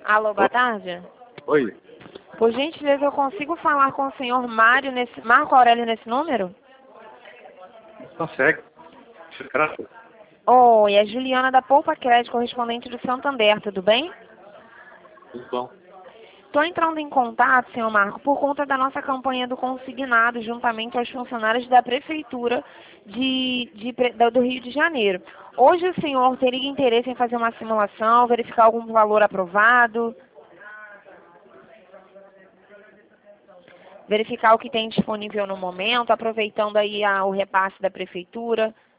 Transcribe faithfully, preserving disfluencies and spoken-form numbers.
Alô, boa tarde. Oi. Por gentileza, eu consigo falar com o senhor Mário nesse, Marco Aurélio nesse número? Consegue. Graças. Oi, é Juliana da Poupa Crédito, correspondente do Santander, tudo bem? Tudo bom. Estou entrando em contato, senhor Marco, por conta da nossa campanha do consignado, juntamente aos funcionários da Prefeitura de, de, do Rio de Janeiro. Hoje o senhor teria interesse em fazer uma simulação, verificar algum valor aprovado? Verificar o que tem disponível no momento, aproveitando aí a, o repasse da Prefeitura?